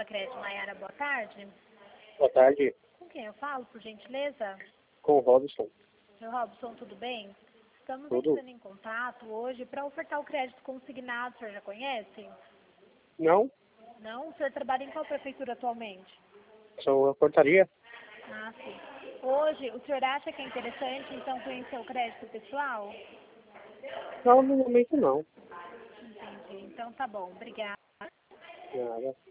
Crédito Maiara, boa tarde. Boa tarde, Com quem eu falo, por gentileza? com o Robson. Seu Robson, tudo bem? Estamos Tudo? entrando em contato hoje para ofertar o crédito consignado, o senhor já conhece? Não? Não? O senhor trabalha em qual prefeitura atualmente? Sou a portaria? Ah, sim. Hoje, o senhor acha que é interessante, então, conhecer o crédito pessoal? Não, no momento não. Entendi. Então, tá bom. Obrigada. Nada.